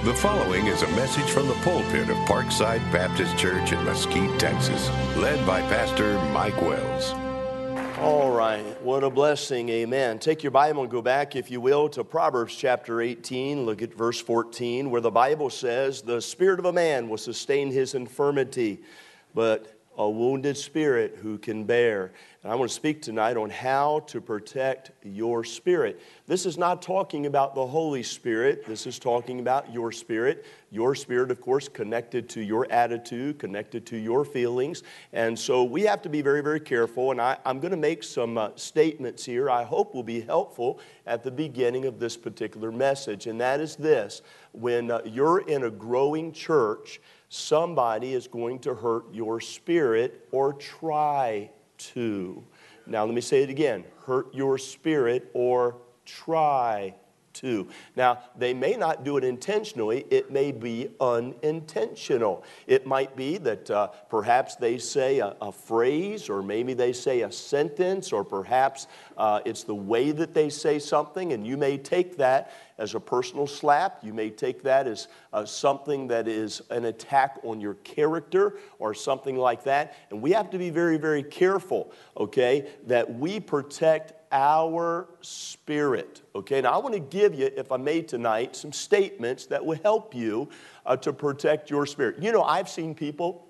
The following is a message from the pulpit of Parkside Baptist Church in Mesquite, Texas, led by Pastor Mike Wells. All right, what a blessing, amen. Take your Bible and go back, if you will, to Proverbs chapter 18. Look at verse 14, where the Bible says, "The spirit of a man will sustain his infirmity, but a wounded spirit who can bear." And I want to speak tonight on how to protect your spirit. This is not talking about the Holy Spirit. This is talking about your spirit. Your spirit, of course, connected to your attitude, connected to your feelings. And so we have to be very, very careful. And I'm going to make some statements here I hope will be helpful at the beginning of this particular message. And that is this: when you're in a growing church, somebody is going to hurt your spirit or try to. Now let me say it again. Hurt your spirit or try to. Now, they may not do it intentionally. It may be unintentional. It might be that perhaps they say a phrase, or maybe they say a sentence, or perhaps it's the way that they say something, and you may take that as a personal slap. You may take that as something that is an attack on your character or something like that. And we have to be very, very careful, okay, that we protect our spirit. Okay, now I want to give you, if I may tonight, some statements that will help you to protect your spirit. You know, I've seen people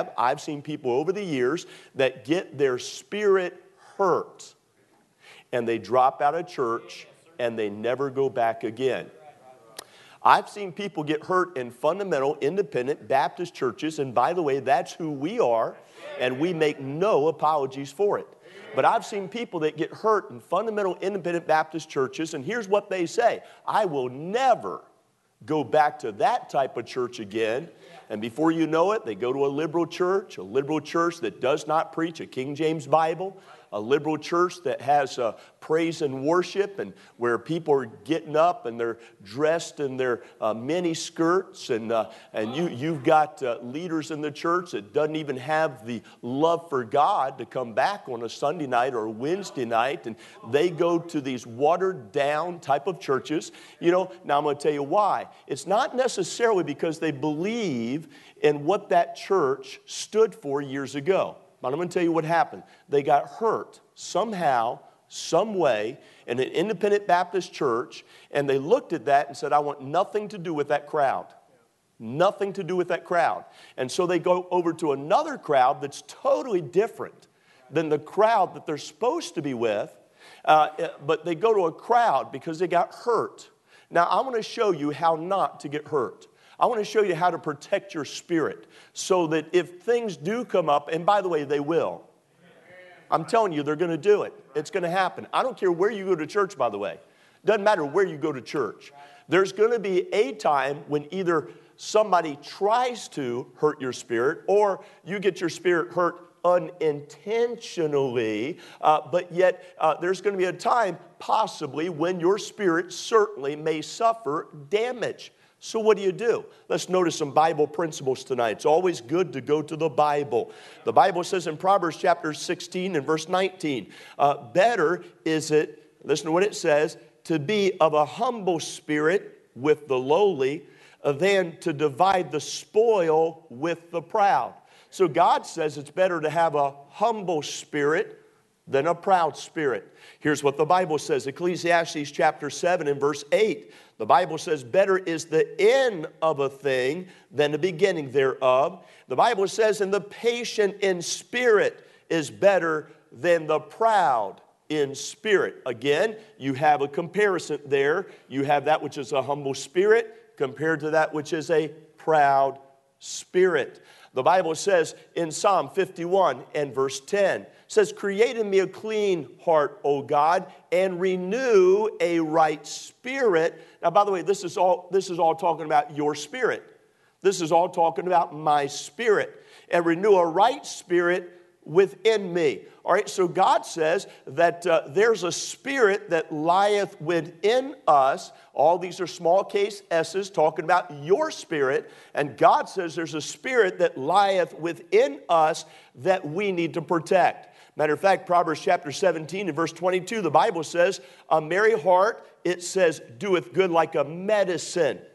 over the years that get their spirit hurt and they drop out of church and they never go back again. I've seen people get hurt in fundamental, independent Baptist churches, and by the way, that's who we are, and we make no apologies for it. But I've seen people that get hurt in fundamental, independent Baptist churches, and here's what they say: "I will never go back to that type of church again." And before you know it, they go to a liberal church that does not preach a King James Bible, a liberal church that has praise and worship, and where people are getting up and they're dressed in their mini skirts, and you've got leaders in the church that doesn't even have the love for God to come back on a Sunday night or a Wednesday night, and they go to these watered down type of churches. You know, now I'm going to tell you why. It's not necessarily because they believe in what that church stood for years ago. But I'm going to tell you what happened. They got hurt somehow, some way, in an independent Baptist church, and they looked at that and said, "I want nothing to do with that crowd." Nothing to do with that crowd. And so they go over to another crowd that's totally different than the crowd that they're supposed to be with, but they go to a crowd because they got hurt. Now, I want to show you how not to get hurt. I want to show you how to protect your spirit so that if things do come up, and by the way, they will. I'm telling you, they're going to do it. It's going to happen. I don't care where you go to church, by the way. Doesn't matter where you go to church. There's going to be a time when either somebody tries to hurt your spirit or you get your spirit hurt unintentionally, but yet there's going to be a time possibly when your spirit certainly may suffer damage. So what do? Let's notice some Bible principles tonight. It's always good to go to the Bible. The Bible says in Proverbs chapter 16 and verse 19, better is it, listen to what it says, to be of a humble spirit with the lowly than to divide the spoil with the proud. So God says it's better to have a humble spirit than a proud spirit. Here's what the Bible says, Ecclesiastes chapter 7 and verse 8. The Bible says, better is the end of a thing than the beginning thereof. The Bible says, and the patient in spirit is better than the proud in spirit. Again, you have a comparison there. You have that which is a humble spirit compared to that which is a proud spirit. The Bible says in Psalm 51 and verse 10, says, create in me a clean heart, O God, and renew a right spirit. Now, by the way, this is all talking about your spirit. This is all talking about my spirit. And renew a right spirit within me. All right, so God says that there's a spirit that lieth within us. All these are small case S's talking about your spirit. And God says there's a spirit that lieth within us that we need to protect. Matter of fact, Proverbs chapter 17 and verse 22, the Bible says, a merry heart, it says, doeth good like a medicine.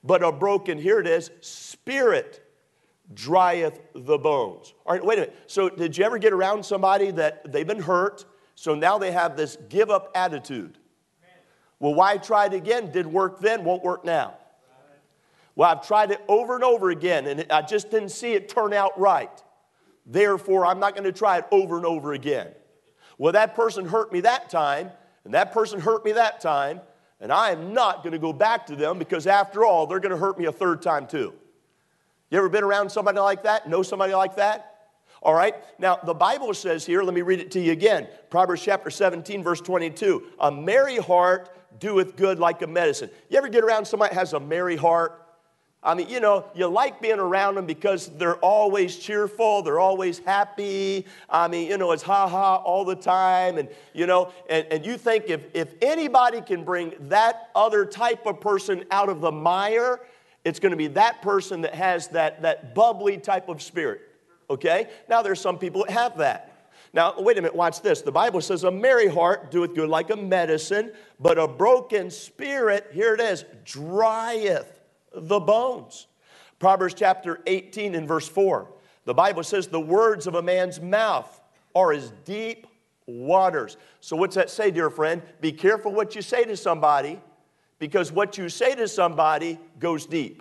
but a broken, here it is, spirit drieth the bones. All right, wait a minute. So did you ever get around somebody that they've been hurt, so now they have this give up attitude? Well, why try it again? Didn't work then, won't work now. Well, I've tried it over and over again, and I just didn't see it turn out right. Therefore, I'm not going to try it over and over again. Well, that person hurt me that time, and that person hurt me that time, and I am not going to go back to them because, after all, they're going to hurt me a third time too. You ever been around somebody like that? Know somebody like that? All right. Now, the Bible says here, let me read it to you again. Proverbs chapter 17, verse 22. A merry heart doeth good like a medicine. You ever get around somebody that has a merry heart? I mean, you know, you like being around them because they're always cheerful. They're always happy. I mean, you know, it's ha-ha all the time. And, you know, and you think if anybody can bring that other type of person out of the mire, it's going to be that person that has that bubbly type of spirit. Okay? Now, there's some people that have that. Now, wait a minute, watch this. The Bible says, a merry heart doeth good like a medicine, but a broken spirit, here it is, drieth the bones. Proverbs chapter 18 and verse 4. The Bible says, the words of a man's mouth are as deep waters. So what's that say, dear friend? Be careful what you say to somebody, because what you say to somebody goes deep.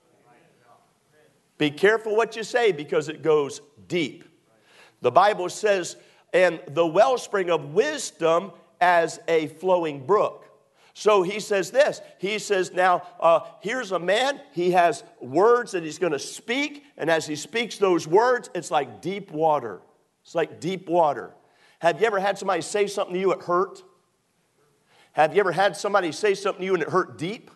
Be careful what you say because it goes deep. The Bible says, and the wellspring of wisdom as a flowing brook. So he says this. He says, now, here's a man. He has words that he's going to speak. And as he speaks those words, it's like deep water. It's like deep water. Have you ever had somebody say something to you that hurt? Have you ever had somebody say something to you and it hurt deep?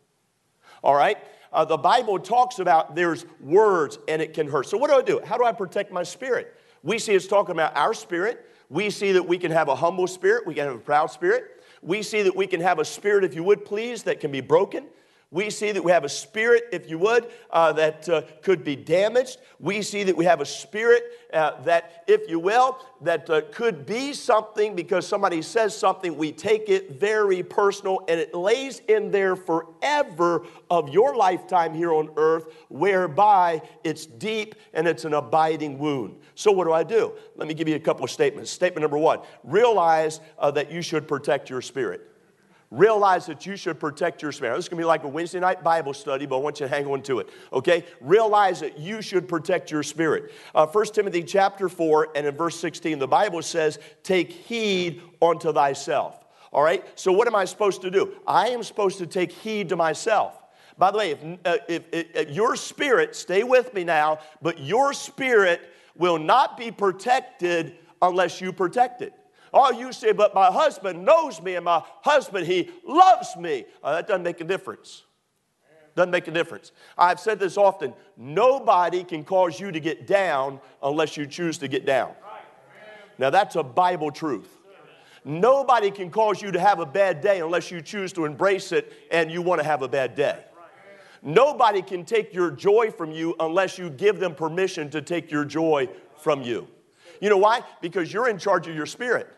All right. The Bible talks about there's words and it can hurt. So what do? How do I protect my spirit? We see it's talking about our spirit. We see that we can have a humble spirit. We can have a proud spirit. We see that we can have a spirit, if you would please, that can be broken. We see that we have a spirit, if you would, that could be damaged. We see that we have a spirit that, if you will, that could be something because somebody says something. We take it very personal, and it lays in there forever of your lifetime here on earth, whereby it's deep and it's an abiding wound. So what do? Let me give you a couple of statements. Statement number one, realize that you should protect your spirit. Realize that you should protect your spirit. This is going to be like a Wednesday night Bible study, but I want you to hang on to it, okay? Realize that you should protect your spirit. 1 Timothy chapter 4 and in verse 16, the Bible says, take heed unto thyself, all right? So what am I supposed to do? I am supposed to take heed to myself. By the way, if your spirit, stay with me now, but your spirit will not be protected unless you protect it. Oh, you say, but my husband knows me and my husband, he loves me. That doesn't make a difference. Doesn't make a difference. I've said this often. Nobody can cause you to get down unless you choose to get down. Now, that's a Bible truth. Nobody can cause you to have a bad day unless you choose to embrace it and you want to have a bad day. Nobody can take your joy from you unless you give them permission to take your joy from you. You know why? Because you're in charge of your spirit.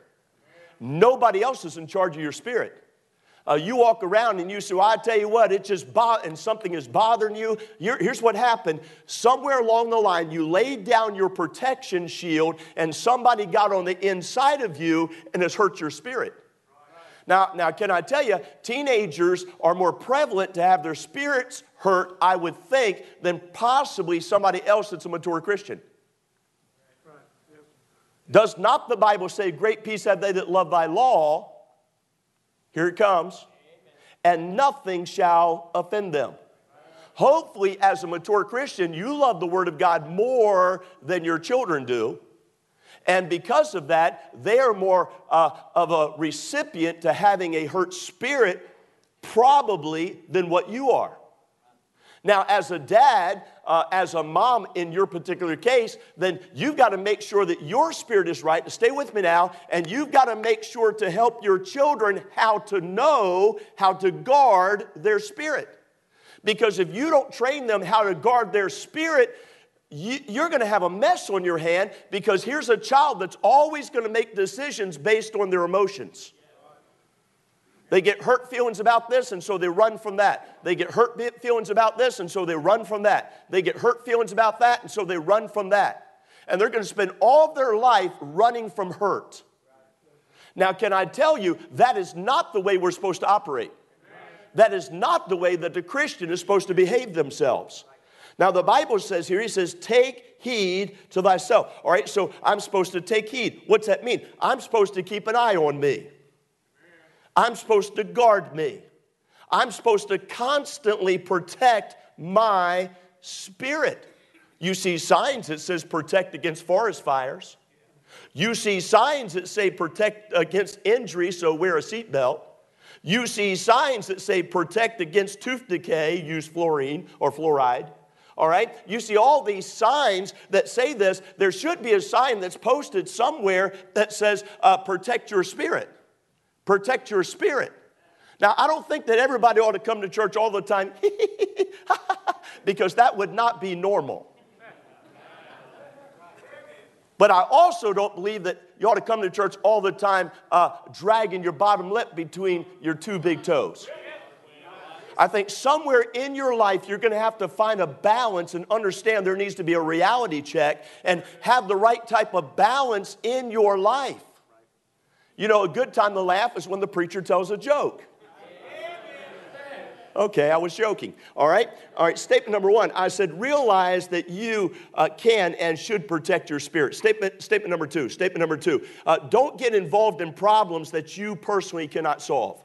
Nobody else is in charge of your spirit. You walk around and you say, well, I tell you what, it just and something is bothering you. Here's what happened. Somewhere along the line, you laid down your protection shield and somebody got on the inside of you and has hurt your spirit. Now, can I tell you, teenagers are more prevalent to have their spirits hurt, I would think, than possibly somebody else that's a mature Christian. Does not the Bible say, great peace have they that love thy law? Here it comes. And nothing shall offend them. Hopefully, as a mature Christian, you love the Word of God more than your children do. And because of that, they are more of a recipient to having a hurt spirit probably than what you are. Now, as a dad, as a mom in your particular case, then you've got to make sure that your spirit is right. Stay with me now. And you've got to make sure to help your children how to know how to guard their spirit. Because if you don't train them how to guard their spirit, you're going to have a mess on your hand, because here's a child that's always going to make decisions based on their emotions. They get hurt feelings about this, and so they run from that. They get hurt feelings about this, and so they run from that. They get hurt feelings about that, and so they run from that. And they're going to spend all of their life running from hurt. Now, can I tell you, that is not the way we're supposed to operate. That is not the way that the Christian is supposed to behave themselves. Now, the Bible says here, he says, take heed to thyself. All right, so I'm supposed to take heed. What's that mean? I'm supposed to keep an eye on me. I'm supposed to guard me. I'm supposed to constantly protect my spirit. You see signs that says protect against forest fires. You see signs that say protect against injury, so wear a seatbelt. You see signs that say protect against tooth decay, use fluorine or fluoride. All right? You see all these signs that say this. There should be a sign that's posted somewhere that says protect your spirit. Protect your spirit. Now, I don't think that everybody ought to come to church all the time because that would not be normal. But I also don't believe that you ought to come to church all the time dragging your bottom lip between your two big toes. I think somewhere in your life you're going to have to find a balance and understand there needs to be a reality check and have the right type of balance in your life. You know, a good time to laugh is when the preacher tells a joke. Okay, I was joking. All right, statement number one. I said realize that you can and should protect your spirit. Statement number two. Don't get involved in problems that you personally cannot solve.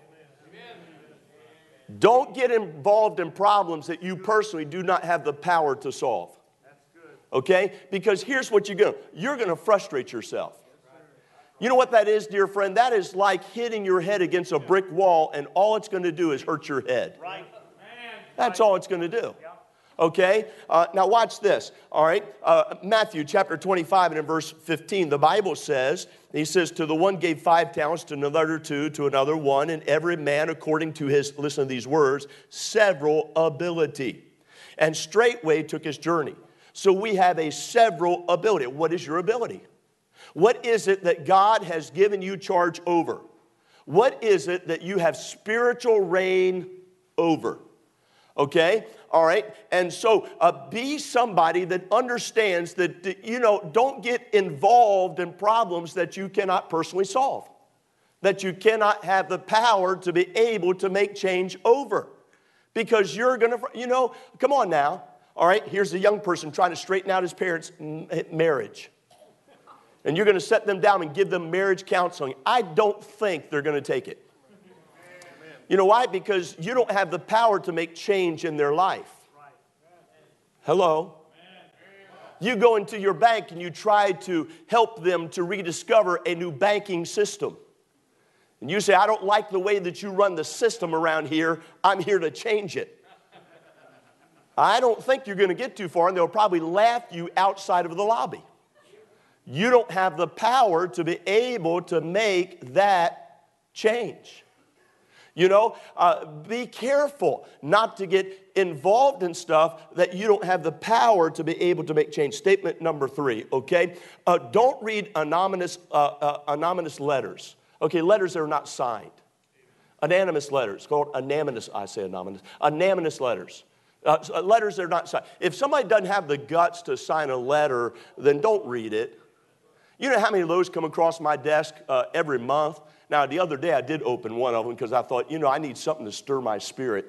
Don't get involved in problems that you personally do not have the power to solve. Okay? Because here's what you're going to frustrate yourself. You know what that is, dear friend? That is like hitting your head against a brick wall, and all it's going to do is hurt your head. That's all it's going to do. Okay? Now watch this. All right? Matthew chapter 25 and in verse 15, the Bible says, he says, to the one gave 5 talents, to another 2, to another 1, and every man according to his, listen to these words, several ability. And straightway took his journey. So we have a several ability. What is your ability? What is it that God has given you charge over? What is it that you have spiritual reign over? Okay? All right? And so be somebody that understands that, you know, don't get involved in problems that you cannot personally solve. That you cannot have the power to be able to make change over. Because you're going to, you know, come on now. All right? Here's a young person trying to straighten out his parents' marriage. And you're going to set them down and give them marriage counseling. I don't think they're going to take it. You know why? Because you don't have the power to make change in their life. Hello? You go into your bank and you try to help them to rediscover a new banking system. And you say, I don't like the way that you run the system around here. I'm here to change it. I don't think you're going to get too far, and they'll probably laugh you outside of the lobby. You don't have the power to be able to make that change. You know, be careful not to get involved in stuff that you don't have the power to be able to make change. Statement number 3, okay? Don't read anonymous letters. Okay, letters that are not signed. Anonymous letters, called anonymous, I say anonymous. Anonymous letters. Letters that are not signed. If somebody doesn't have the guts to sign a letter, then don't read it. You know how many of those come across my desk every month? Now, the other day I did open one of them because I thought, you know, I need something to stir my spirit.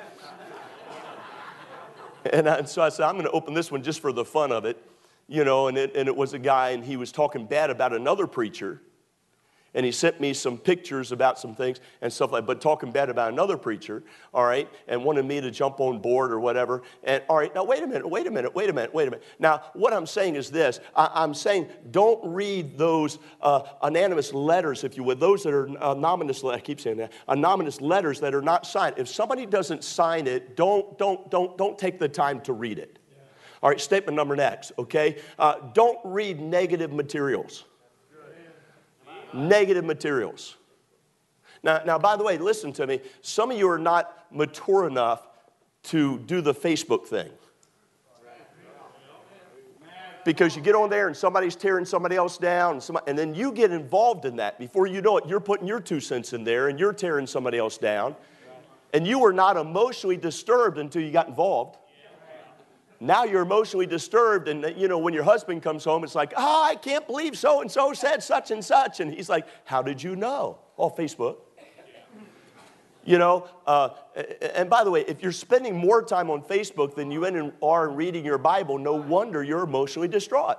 and so I said, I'm going to open this one just for the fun of it. You know, and it was a guy, and he was talking bad about another preacher. And he sent me some pictures about some things and stuff like that, but talking bad about another preacher, all right, and wanted me to jump on board or whatever. And, all right, now, wait a minute. Now, what I'm saying is this. I'm saying don't read those anonymous letters, if you would, those that are anonymous, I keep saying that, anonymous letters that are not signed. If somebody doesn't sign it, don't take the time to read it. Yeah. All right, statement number next, okay? Don't read negative materials. Negative materials. Now, by the way, listen to me. Some of you are not mature enough to do the Facebook thing. Because you get on there and somebody's tearing somebody else down, and then you get involved in that. Before you know it, you're putting your 2 cents in there and you're tearing somebody else down. And you were not emotionally disturbed until you got involved. Now you're emotionally disturbed, and when your husband comes home, it's like, I can't believe so-and-so said such and such. And he's like, how did you know? Oh, Facebook. And by the way, if you're spending more time on Facebook than you are reading your Bible, no wonder you're emotionally distraught.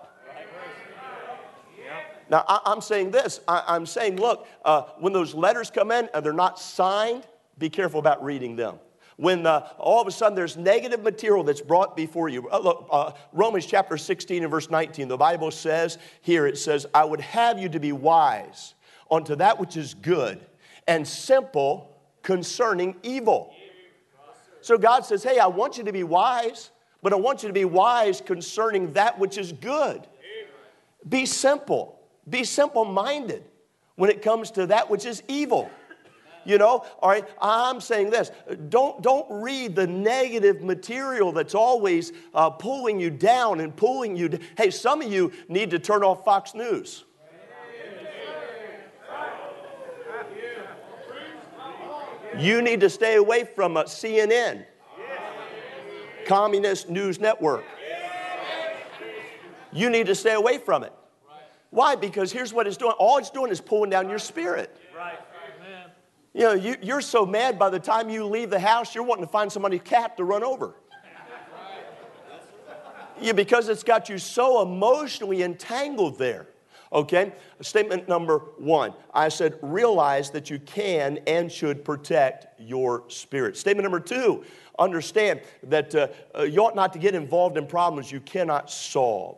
Now, I'm saying this. I'm saying, look, when those letters come in and they're not signed, be careful about reading them. When all of a sudden there's negative material that's brought before you. Look, Romans chapter 16 and verse 19, the Bible says here, it says, I would have you to be wise unto that which is good and simple concerning evil. So God says, hey, I want you to be wise, but I want you to be wise concerning that which is good. Be simple. Be simple-minded when it comes to that which is evil. All right, I'm saying this. Don't read the negative material that's always pulling you down and pulling you down. Hey, some of you need to turn off Fox News. You need to stay away from CNN, Communist News Network. You need to stay away from it. Why? Because here's what it's doing. All it's doing is pulling down your spirit. You're so mad by the time you leave the house, you're wanting to find somebody's cat to run over. Because it's got you so emotionally entangled there. Okay? Statement number 1. I said, realize that you can and should protect your spirit. Statement number 2, understand that you ought not to get involved in problems you cannot solve.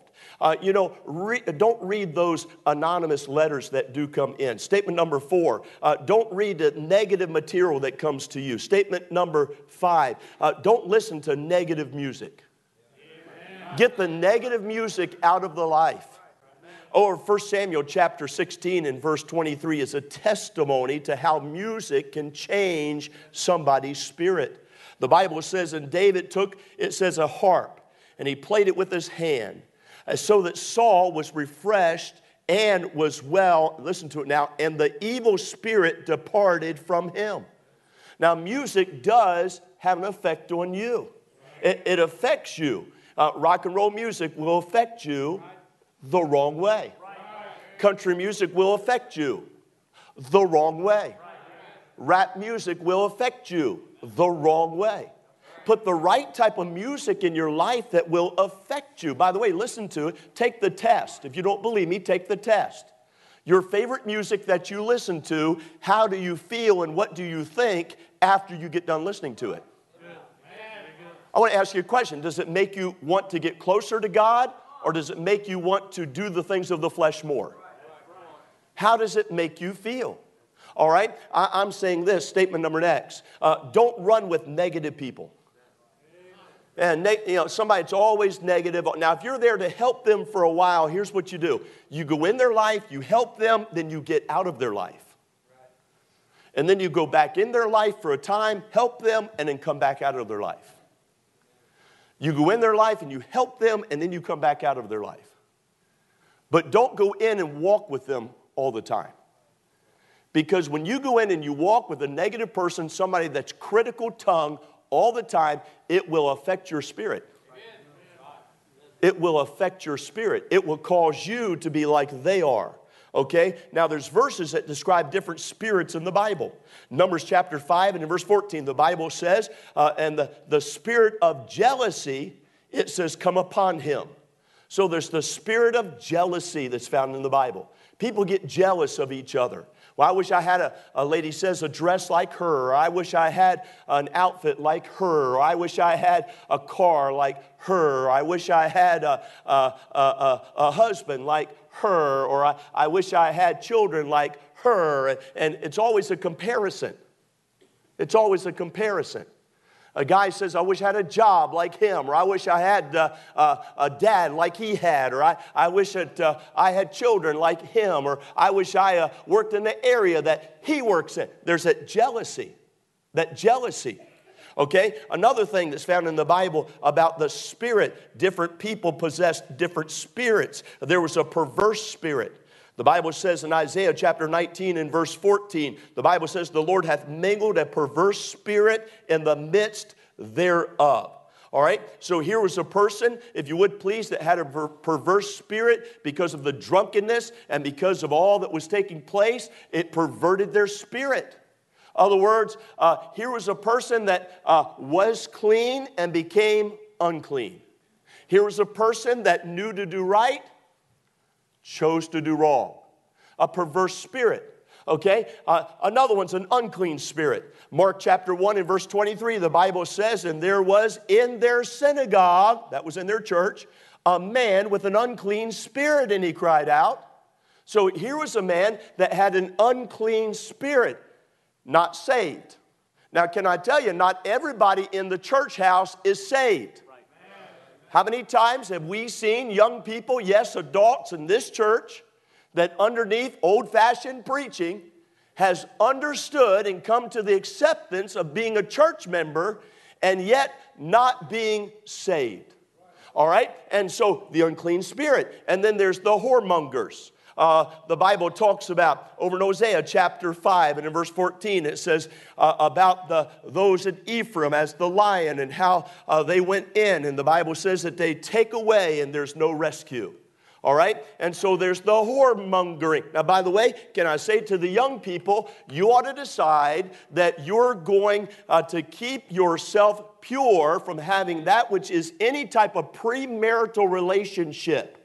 Don't read those anonymous letters that do come in. Statement number 4, don't read the negative material that comes to you. Statement number 5, don't listen to negative music. Get the negative music out of the life. Or 1 Samuel chapter 16 and verse 23 is a testimony to how music can change somebody's spirit. The Bible says, and David took, it says, a harp, and he played it with his hand, so that Saul was refreshed and was well, listen to it now, and the evil spirit departed from him. Now, music does have an effect on you. It affects you. Rock and roll music will affect you the wrong way. Country music will affect you the wrong way. Rap music will affect you the wrong way. Put the right type of music in your life that will affect you. By the way, listen to it. Take the test. If you don't believe me, take the test. Your favorite music that you listen to, how do you feel and what do you think after you get done listening to it? I want to ask you a question. Does it make you want to get closer to God, or does it make you want to do the things of the flesh more? How does it make you feel? All right? I'm saying this, statement number next. Don't run with negative people. And somebody that's always negative. Now, if you're there to help them for a while, here's what you do. You go in their life, you help them, then you get out of their life. And then you go back in their life for a time, help them, and then come back out of their life. You go in their life and you help them, and then you come back out of their life. But don't go in and walk with them all the time. Because when you go in and you walk with a negative person, somebody that's critical tongue all the time, it will affect your spirit. It will affect your spirit. It will cause you to be like they are. Okay? Now there's verses that describe different spirits in the Bible. Numbers chapter 5 and in verse 14, the Bible says, and the spirit of jealousy, it says, come upon him. So there's the spirit of jealousy that's found in the Bible. People get jealous of each other. Well, I wish I had a lady says a dress like her, or I wish I had an outfit like her, or I wish I had a car like her, or I wish I had a husband like her, or I wish I had children like her. And it's always a comparison. It's always a comparison. A guy says, I wish I had a job like him, or I wish I had a dad like he had, or I wish that I had children like him, or I wish I worked in the area that he works in. There's that jealousy. Okay, another thing that's found in the Bible about the spirit, different people possessed different spirits. There was a perverse spirit. The Bible says in Isaiah chapter 19 and verse 14, the Bible says, the Lord hath mingled a perverse spirit in the midst thereof. All right, so here was a person, if you would please, that had a perverse spirit because of the drunkenness and because of all that was taking place. It perverted their spirit. Other words, here was a person that was clean and became unclean. Here was a person that knew to do right, chose to do wrong. A perverse spirit. Okay? Another one's an unclean spirit. Mark chapter 1 and verse 23, the Bible says, and there was in their synagogue, that was in their church, a man with an unclean spirit, and he cried out. So here was a man that had an unclean spirit. Not saved. Now, can I tell you, not everybody in the church house is saved. How many times have we seen young people, yes, adults in this church, that underneath old-fashioned preaching has understood and come to the acceptance of being a church member and yet not being saved? All right? And so the unclean spirit. And then there's the whoremongers. The Bible talks about, over in Hosea chapter 5 and in verse 14, it says about those at Ephraim as the lion and how they went in. And the Bible says that they take away and there's no rescue. All right? And so there's the whoremongering. Now, by the way, can I say to the young people, you ought to decide that you're going to keep yourself pure from having that which is any type of premarital relationship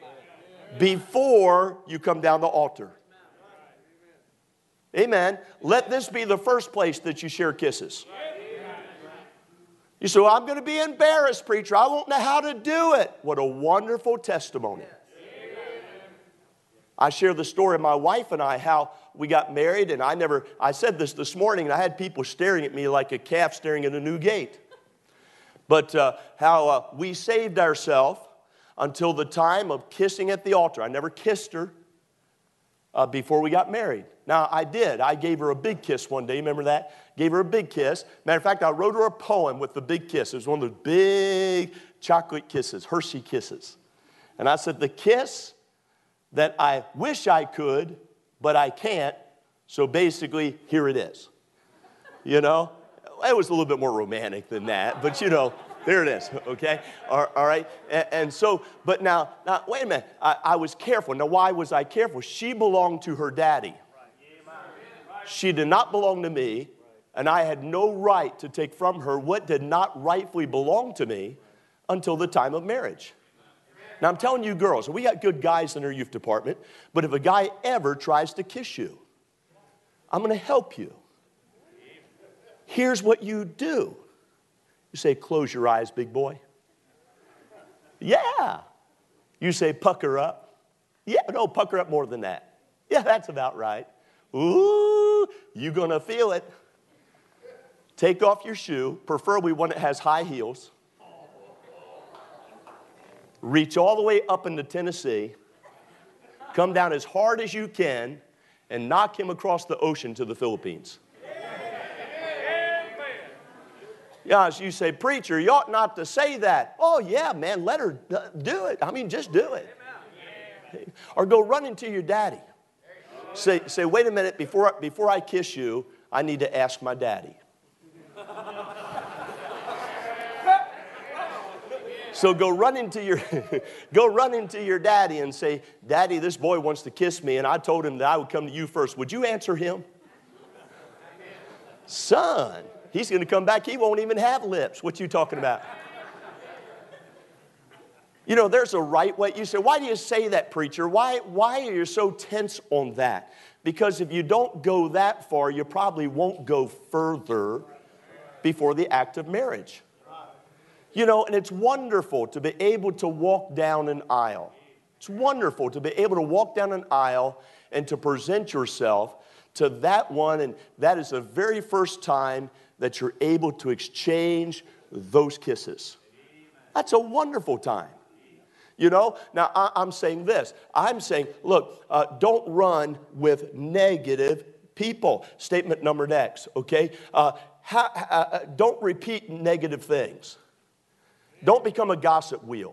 before you come down the altar. Amen. Let this be the first place that you share kisses. You say, well, I'm going to be embarrassed, preacher. I won't know how to do it. What a wonderful testimony. I share the story of my wife and I, how we got married, and I said this morning, and I had people staring at me like a calf staring at a new gate. But how we saved ourselves until the time of kissing at the altar. I never kissed her before we got married. Now, I did. I gave her a big kiss one day. Remember that? Gave her a big kiss. Matter of fact, I wrote her a poem with the big kiss. It was one of those big chocolate kisses, Hershey kisses. And I said, the kiss that I wish I could, but I can't. So basically, here it is. You know? It was a little bit more romantic than that, but you know, there it is, okay? All right? And so, but now, wait a minute. I was careful. Now, why was I careful? She belonged to her daddy. She did not belong to me, and I had no right to take from her what did not rightfully belong to me until the time of marriage. Now, I'm telling you girls, we got good guys in our youth department, but if a guy ever tries to kiss you, I'm going to help you. Here's what you do. You say, close your eyes, big boy. Yeah. You say, pucker up. Yeah, no, pucker up more than that. Yeah, that's about right. Ooh, you're going to feel it. Take off your shoe, preferably one that has high heels. Reach all the way up into Tennessee. Come down as hard as you can and knock him across the ocean to the Philippines. Yeah, so you say, preacher, you ought not to say that. Oh, yeah, man, let her do it. I mean, just do it. Or go run into your daddy. Say, wait a minute, before I kiss you, I need to ask my daddy. So go run into your daddy and say, Daddy, this boy wants to kiss me, and I told him that I would come to you first. Would you answer him? Son, he's going to come back. He won't even have lips. What you talking about? You know, there's a right way. You say, why do you say that, preacher? Why are you so tense on that? Because if you don't go that far, you probably won't go further before the act of marriage. You know, and it's wonderful to be able to walk down an aisle. It's wonderful to be able to walk down an aisle and to present yourself to that one, and that is the very first time that you're able to exchange those kisses. That's a wonderful time. You know, now I'm saying this. I'm saying, look, don't run with negative people. Statement number next, okay? don't repeat negative things. Don't become a gossip wheel.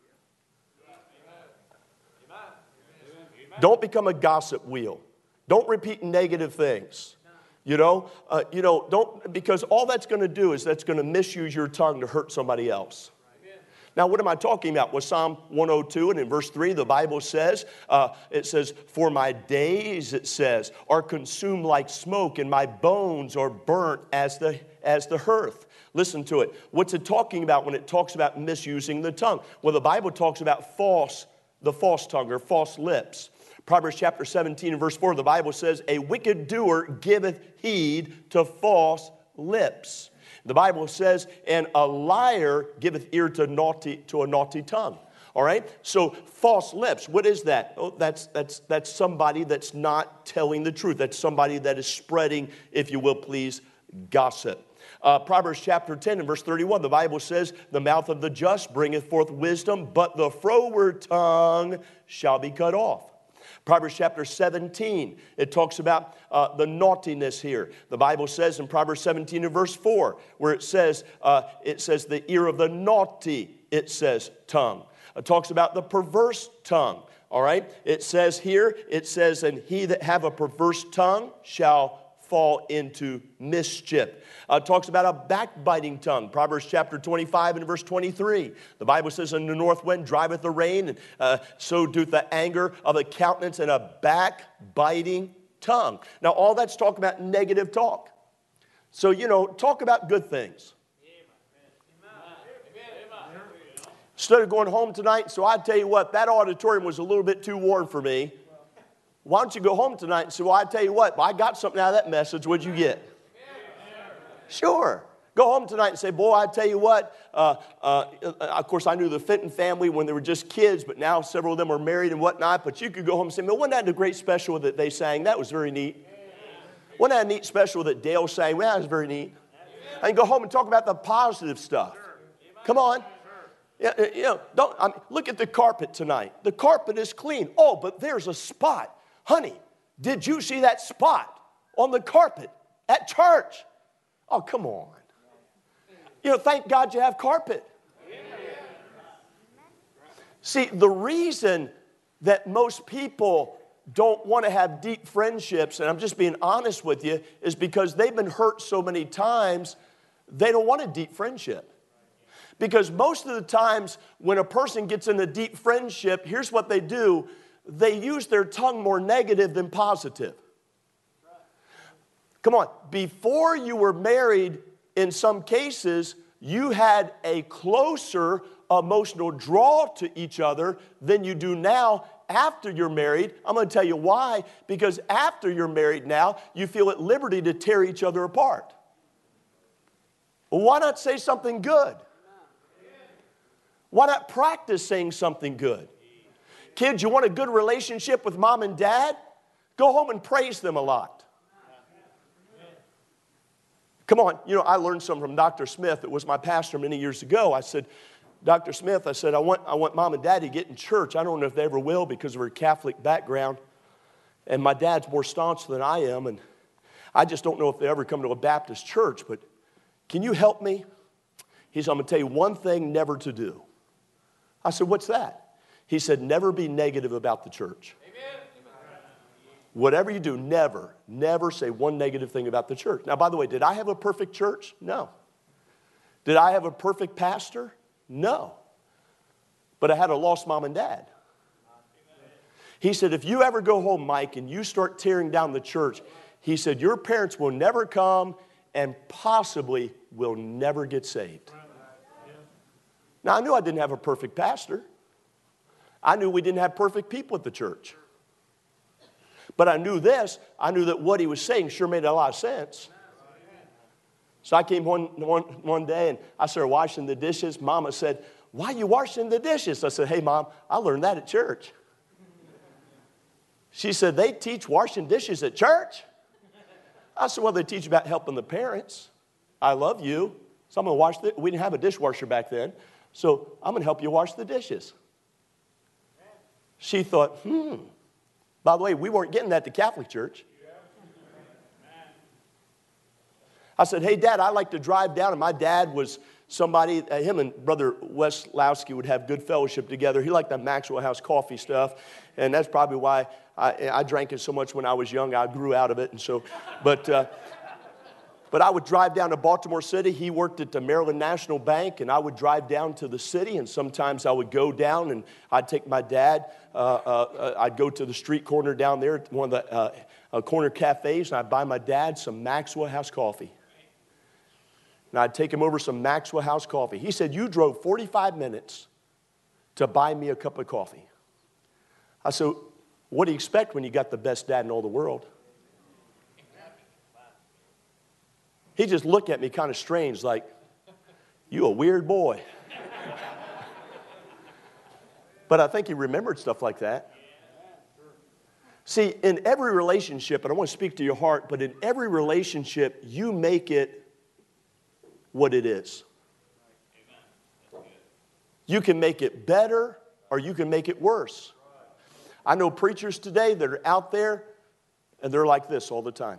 Don't become a gossip wheel. Don't repeat negative things. Don't, because all that's going to do is that's going to misuse your tongue to hurt somebody else. Now, what am I talking about? Well, Psalm 102 and in verse 3, the Bible says, for my days, it says, are consumed like smoke, and my bones are burnt as the hearth. Listen to it. What's it talking about when it talks about misusing the tongue? Well, the Bible talks about the false tongue or false lips. Proverbs chapter 17 and verse 4, the Bible says, a wicked doer giveth heed to false lips. The Bible says, and a liar giveth ear to a naughty tongue. All right? So false lips, what is that? Oh, that's somebody that's not telling the truth. That's somebody that is spreading, if you will please, gossip. Proverbs chapter 10 and verse 31, the Bible says, the mouth of the just bringeth forth wisdom, but the froward tongue shall be cut off. Proverbs chapter 17, it talks about the naughtiness here. The Bible says in Proverbs 17 and verse 4, where it says the ear of the naughty, it says tongue. It talks about the perverse tongue, all right? It says here, and he that have a perverse tongue shall fall into mischief. It talks about a backbiting tongue. Proverbs chapter 25 and verse 23. The Bible says, and the north wind driveth the rain, and so doth the anger of a countenance and a backbiting tongue. Now, all that's talking about negative talk. So, talk about good things. Instead of going home tonight, so I tell you what, that auditorium was a little bit too warm for me. Why don't you go home tonight and say, well, I tell you what, I got something out of that message. What'd you get? Sure. Go home tonight and say, boy, I tell you what, of course, I knew the Fenton family when they were just kids, but now several of them are married and whatnot. But you could go home and say, man, wasn't that the great special that they sang? That was very neat. Wasn't that a neat special that Dale sang? Well, that was very neat. And go home and talk about the positive stuff. Come on. Look at the carpet tonight. The carpet is clean. Oh, but there's a spot. Honey, did you see that spot on the carpet at church? Oh, come on. Thank God you have carpet. See, the reason that most people don't want to have deep friendships, and I'm just being honest with you, is because they've been hurt so many times, they don't want a deep friendship. Because most of the times when a person gets in a deep friendship, here's what they do. They use their tongue more negative than positive. Come on. Before you were married, in some cases, you had a closer emotional draw to each other than you do now after you're married. I'm going to tell you why. Because after you're married now, you feel at liberty to tear each other apart. Well, why not say something good? Why not practice saying something good? Kids, you want a good relationship with mom and dad? Go home and praise them a lot. Come on, I learned something from Dr. Smith. It was my pastor many years ago. I said, Dr. Smith, I want mom and dad to get in church. I don't know if they ever will because of her Catholic background. And my dad's more staunch than I am. And I just don't know if they ever come to a Baptist church. But can you help me? He said, I'm going to tell you one thing never to do. I said, what's that? He said, never be negative about the church. Amen. Whatever you do, never say one negative thing about the church. Now, by the way, did I have a perfect church? No. Did I have a perfect pastor? No. But I had a lost mom and dad. He said, if you ever go home, Mike, and you start tearing down the church, he said, your parents will never come and possibly will never get saved. Now, I knew I didn't have a perfect pastor. I knew we didn't have perfect people at the church. But I knew this. I knew that what he was saying sure made a lot of sense. So I came one day and I started washing the dishes. Mama said, why are you washing the dishes? I said, hey, Mom, I learned that at church. She said, they teach washing dishes at church? I said, well, they teach about helping the parents. I love you. So I'm going to wash we didn't have a dishwasher back then. So I'm going to help you wash the dishes. She thought, By the way, we weren't getting that at the Catholic Church. I said, hey, Dad, I like to drive down. And my dad was somebody, him and Brother Wes Lowski would have good fellowship together. He liked that Maxwell House coffee stuff. And that's probably why I drank it so much when I was young. I grew out of it. And so, but I would drive down to Baltimore City. He worked at the Maryland National Bank, and I would drive down to the city, and sometimes I would go down, and I'd take my dad. I'd go to the street corner down there at one of the corner cafes, and I'd buy my dad some Maxwell House coffee. And I'd take him over some Maxwell House coffee. He said, you drove 45 minutes to buy me a cup of coffee. I said, what do you expect when you got the best dad in all the world? He just looked at me kind of strange, like, you a weird boy. But I think he remembered stuff like that. See, in every relationship, and I want to speak to your heart, but in every relationship, you make it what it is. You can make it better or you can make it worse. I know preachers today that are out there and they're like this all the time.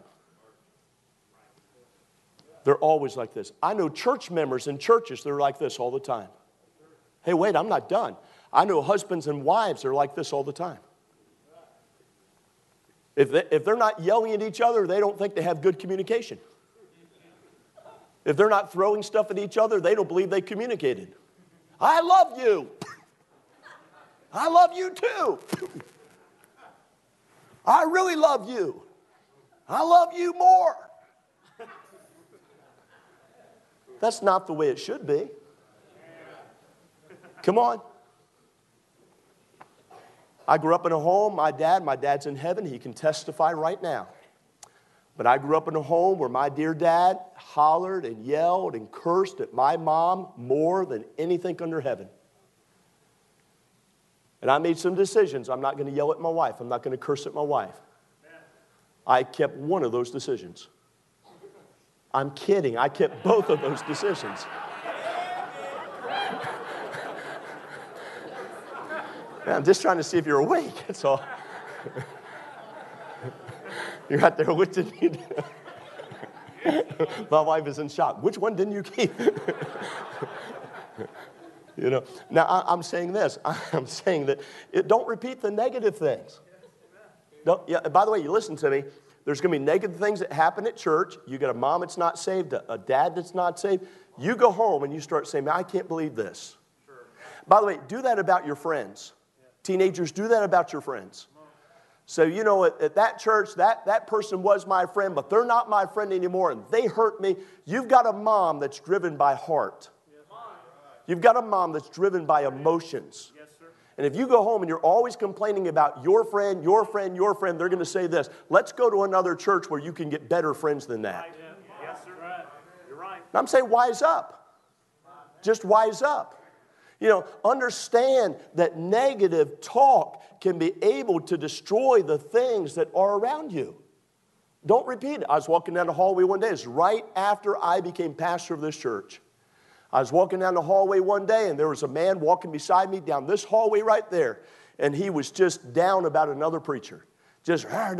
They're always like this. I know church members in churches that are like this all the time. Hey, wait, I'm not done. I know husbands and wives that are like this all the time. If they're not yelling at each other, they don't think they have good communication. If they're not throwing stuff at each other, they don't believe they communicated. I love you. I love you too. I really love you. I love you more. That's not the way it should be. Come on. I grew up in a home, my dad's in heaven, he can testify right now. But I grew up in a home where my dear dad hollered and yelled and cursed at my mom more than anything under heaven. And I made some decisions. I'm not going to yell at my wife. I'm not going to curse at my wife. I kept one of those decisions. I'm kidding. I kept both of those decisions. I'm just trying to see if you're awake, that's all. You're out there, what did you do? My wife is in shock. Which one didn't you keep? You know. Now, I'm saying this. I'm saying that don't repeat the negative things. By the way, you listen to me. There's going to be negative things that happen at church. You got a mom that's not saved, a dad that's not saved. You go home and you start saying, man, I can't believe this. Sure. By the way, do that about your friends. Teenagers, do that about your friends. So, you know, at that church, that person was my friend, but they're not my friend anymore, and they hurt me. You've got a mom that's driven by heart. You've got a mom that's driven by emotions. And if you go home and you're always complaining about your friend, they're going to say this, let's go to another church where you can get better friends than that. Yes, sir. You're right. And I'm saying wise up. Just wise up. You know, understand that negative talk can be able to destroy the things that are around you. Don't repeat it. I was walking down the hallway one day. It's right after I became pastor of this church. I was walking down the hallway one day, and there was a man walking beside me down this hallway right there. And he was just down about another preacher. Just, I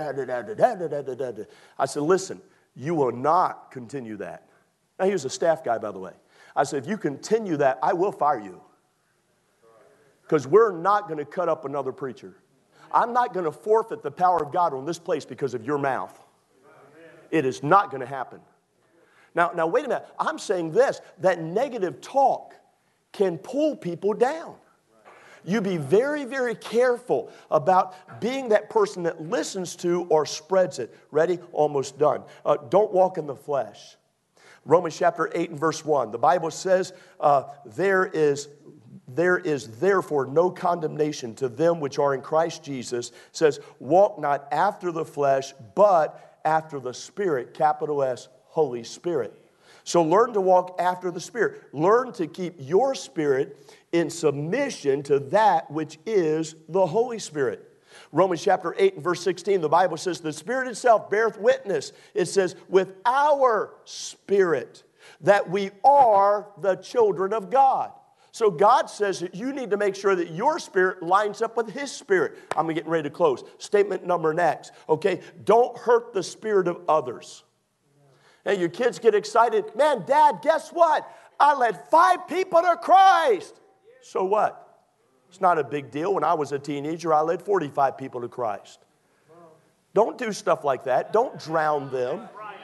said, listen, you will not continue that. Now, he was a staff guy, by the way. I said, if you continue that, I will fire you. Because we're not going to cut up another preacher. I'm not going to forfeit the power of God on this place because of your mouth. It is not going to happen. Now, wait a minute. I'm saying this, that negative talk can pull people down. You be very, very careful about being that person that listens to or spreads it. Ready? Almost done. Don't walk in the flesh. Romans chapter 8 and verse 1. The Bible says, there is therefore no condemnation to them which are in Christ Jesus. It says, walk not after the flesh, but after the Spirit, capital S, Holy Spirit. So learn to walk after the Spirit. Learn to keep your spirit in submission to that which is the Holy Spirit. Romans chapter 8 and verse 16, the Bible says, the Spirit itself beareth witness. It says, with our spirit, that we are the children of God. So God says that you need to make sure that your spirit lines up with His Spirit. I'm getting ready to close. Statement number next. Okay, don't hurt the spirit of others. And your kids get excited. Man, Dad, guess what? I led 5 people to Christ. So what? It's not a big deal. When I was a teenager, I led 45 people to Christ. Don't do stuff like that. Don't drown them.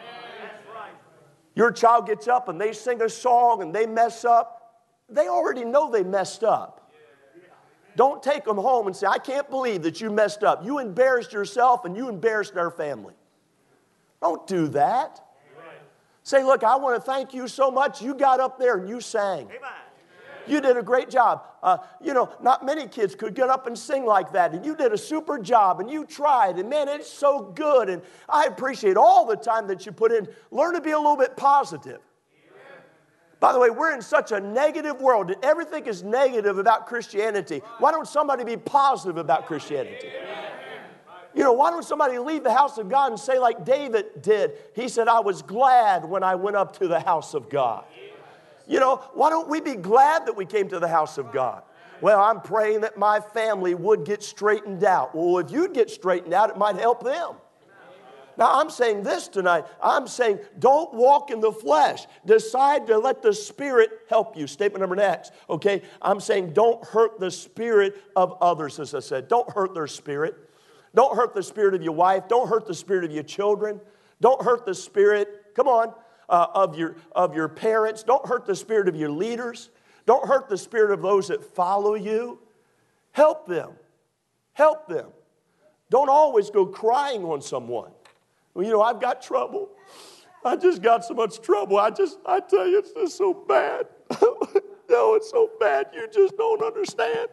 Your child gets up and they sing a song and they mess up. They already know they messed up. Don't take them home and say, I can't believe that you messed up. You embarrassed yourself and you embarrassed our family. Don't do that. Say, look, I want to thank you so much. You got up there and you sang. You did a great job. Not many kids could get up and sing like that. And you did a super job. And you tried. And man, it's so good. And I appreciate all the time that you put in. Learn to be a little bit positive. By the way, we're in such a negative world. Everything is negative about Christianity. Why don't somebody be positive about Christianity? Why don't somebody leave the house of God and say like David did? He said, I was glad when I went up to the house of God. Why don't we be glad that we came to the house of God? Well, I'm praying that my family would get straightened out. Well, if you'd get straightened out, it might help them. Now, I'm saying this tonight. I'm saying don't walk in the flesh. Decide to let the Spirit help you. Statement number next, okay? I'm saying don't hurt the spirit of others, as I said. Don't hurt their spirit. Don't hurt the spirit of your wife. Don't hurt the spirit of your children. Don't hurt the spirit, come on, of your parents. Don't hurt the spirit of your leaders. Don't hurt the spirit of those that follow you. Help them. Help them. Don't always go crying on someone. Well, I've got trouble. I just got so much trouble. I tell you, it's just so bad. No, it's so bad. You just don't understand.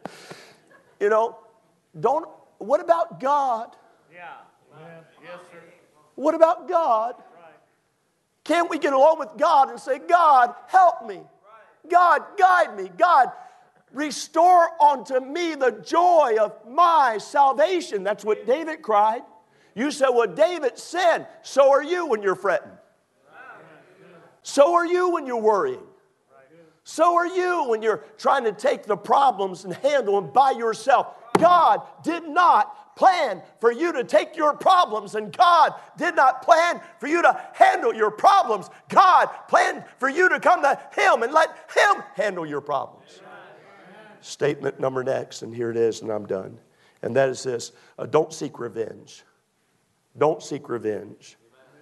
What about God? Yeah. Yes, sir. What about God? Can't we get along with God and say, God, help me. God, guide me. God, restore unto me the joy of my salvation. That's what David cried. You said, well, David sinned. So are you when you're fretting. So are you when you're worrying. So are you when you're trying to take the problems and handle them by yourself. God did not plan for you to take your problems, and God did not plan for you to handle your problems. God planned for you to come to Him and let Him handle your problems. Statement number next, and here it is, and I'm done. And that is this: don't seek revenge. Don't seek revenge.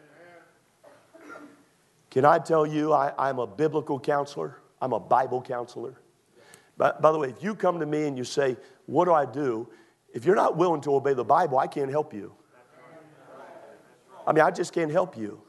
Can I tell you, I'm a biblical counselor. I'm a Bible counselor. By the way, if you come to me and you say, what do I do? If you're not willing to obey the Bible, I can't help you. I just can't help you.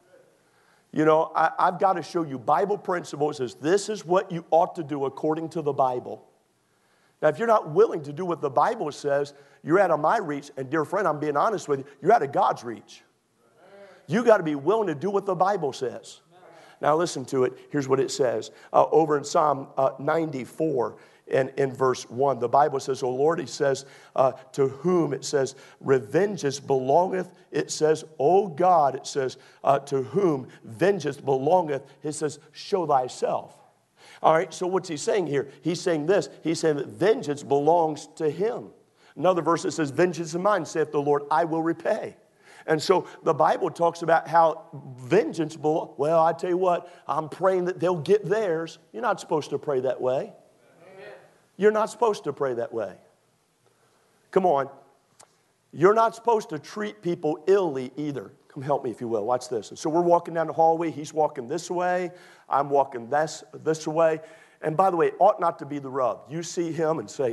I've got to show you Bible principles. Says this is what you ought to do according to the Bible. Now, if you're not willing to do what the Bible says, you're out of my reach. And dear friend, I'm being honest with you, you're out of God's reach. You got to be willing to do what the Bible says. Now listen to it. Here's what it says. Over in Psalm 94 and in verse 1, the Bible says, O Lord, He says, to whom, it says, revengeance belongeth. It says, O God, it says, to whom vengeance belongeth. It says, show thyself. All right, so what's he saying here? He's saying this. He's saying that vengeance belongs to Him. Another verse that says, vengeance is mine, saith the Lord, I will repay. And so the Bible talks about how vengeance belongs. Well, I tell you what, I'm praying that they'll get theirs. You're not supposed to pray that way. You're not supposed to pray that way. Come on. You're not supposed to treat people illy either. Come help me if you will. Watch this. And so we're walking down the hallway. He's walking this way. I'm walking this way. And by the way, it ought not to be the rub. You see him and say,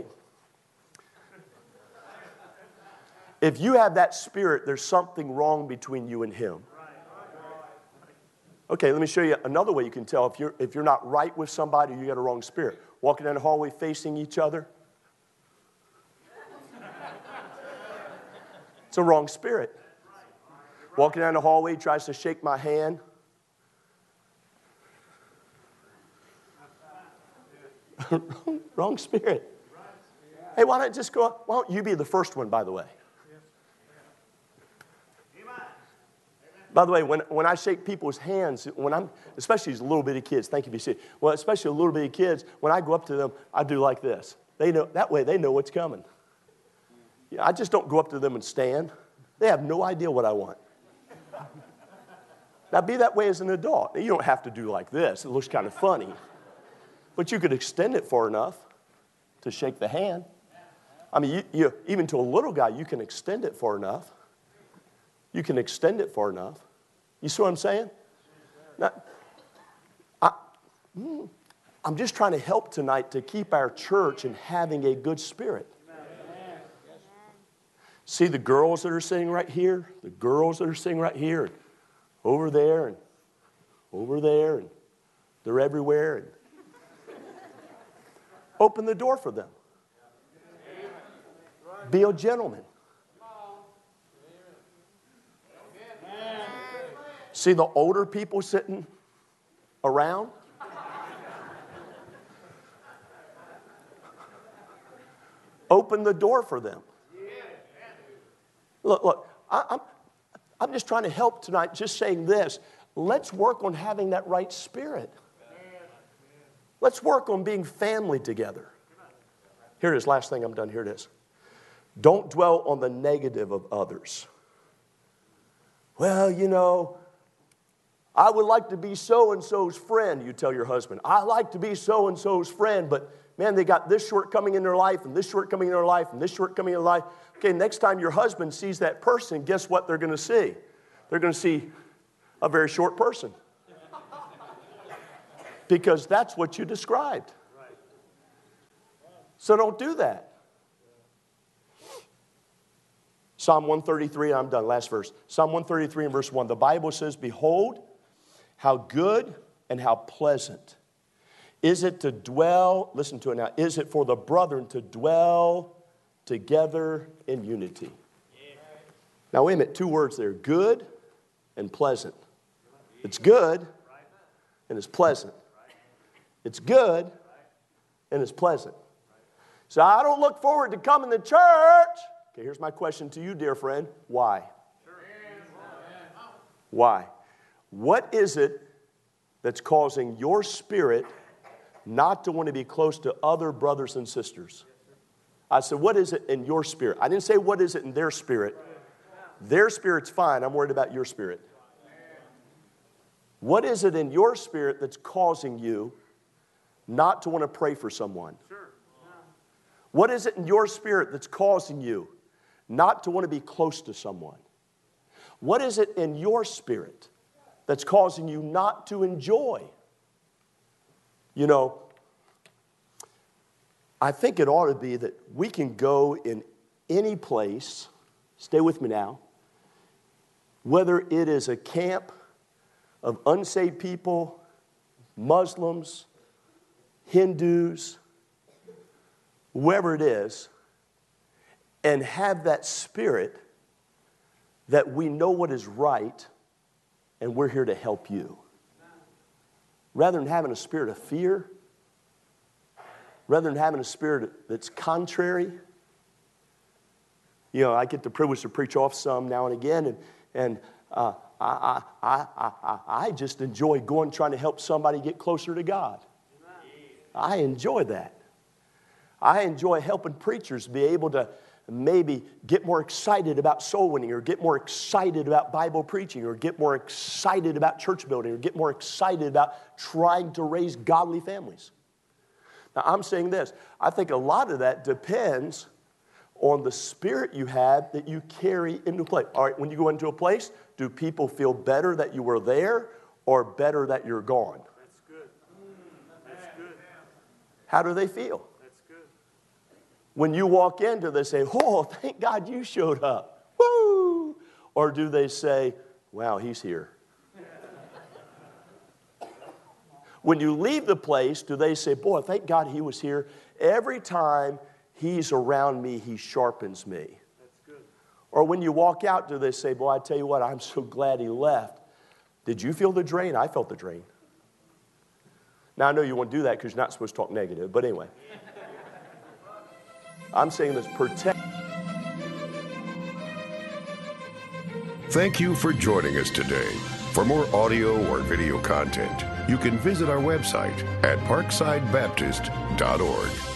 if you have that spirit, there's something wrong between you and him. Okay, let me show you another way you can tell if you're not right with somebody, you got a wrong spirit. Walking down the hallway facing each other. It's a wrong spirit. Walking down the hallway, he tries to shake my hand. Wrong spirit. Hey, why don't just go? Why don't you be the first one, by the way? By the way, when I shake people's hands, especially these little bitty kids, thank you, BC. Well, especially little bitty kids, when I go up to them, I do like this. They know that way. They know what's coming. I just don't go up to them and stand. They have no idea what I want. Now, be that way as an adult. Now, you don't have to do like this. It looks kind of funny. But you could extend it far enough to shake the hand. I mean, you even to a little guy, you can extend it far enough. You can extend it far enough. You see what I'm saying? Now, I'm just trying to help tonight to keep our church in having a good spirit. See the girls that are sitting right here, the girls that are sitting right here, and over there, and over there, and they're everywhere. And open the door for them. Be a gentleman. See the older people sitting around? Open the door for them. Look, I'm just trying to help tonight, just saying this. Let's work on having that right spirit. Let's work on being family together. Here it is, last thing I'm done. Here it is. Don't dwell on the negative of others. Well, you know, I would like to be so-and-so's friend, you tell your husband. I like to be so-and-so's friend, but man, they got this shortcoming in their life, and this shortcoming in their life, and this shortcoming in their life. Okay, next time your husband sees that person, guess what they're going to see? They're going to see a very short person. Because that's what you described. So don't do that. Psalm 133, I'm done, last verse. Psalm 133 and verse 1. The Bible says, behold, how good and how pleasant is it to dwell, listen to it now, is it for the brethren to dwell together in unity? Now wait a minute, two words there, good and pleasant. It's good and it's pleasant. It's good and it's pleasant. So I don't look forward to coming to church. Okay, here's my question to you, dear friend. Why? Why? What is it that's causing your spirit not to want to be close to other brothers and sisters? I said, what is it in your spirit? I didn't say what is it in their spirit. Their spirit's fine. I'm worried about your spirit. What is it in your spirit that's causing you not to want to pray for someone? What is it in your spirit that's causing you not to want to be close to someone? What is it in your spirit that's causing you not to enjoy? You know, I think it ought to be that we can go in any place, stay with me now, whether it is a camp of unsaved people, Muslims, Hindus, whoever it is, and have that spirit that we know what is right and we're here to help you. Rather than having a spirit of fear, rather than having a spirit that's contrary. You know, I get the privilege to preach off some now and again, and I just enjoy going, trying to help somebody get closer to God. I enjoy that. I enjoy helping preachers be able to maybe get more excited about soul winning, or get more excited about Bible preaching, or get more excited about church building, or get more excited about trying to raise godly families. Now, I'm saying this. I think a lot of that depends on the spirit you have that you carry into a place. All right, when you go into a place, do people feel better that you were there or better that you're gone? That's good. That's good. How do they feel? That's good. When you walk in, do they say, oh, thank God you showed up? Woo! Or do they say, wow, he's here? When you leave the place, do they say, boy, thank God he was here. Every time he's around me, he sharpens me. That's good. Or when you walk out, do they say, boy, I tell you what, I'm so glad he left. Did you feel the drain? I felt the drain. Now, I know you won't do that because you're not supposed to talk negative, but anyway. I'm saying this, protect. Thank you for joining us today. For more audio or video content, you can visit our website at parksidebaptist.org.